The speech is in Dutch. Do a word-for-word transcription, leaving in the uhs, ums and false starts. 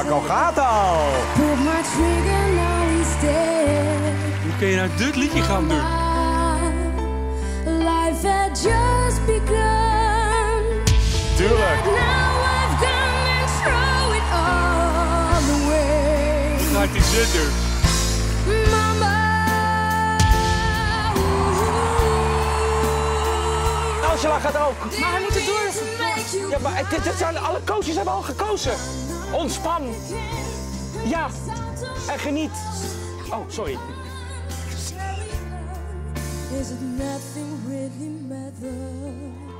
Marco gaat al. Hoe kun je nou dit liedje gaan doen? Life had just begun. Tuurlijk. Now I've gone and throw it all away. Hoe gaat hij dit doen? Mama. Angela gaat ook. Maar hij moet er door. Ja, maar dit, dit zijn, alle coaches hebben al gekozen. Ontspan. Ja. En geniet. Oh, sorry. Is it nothing really matters?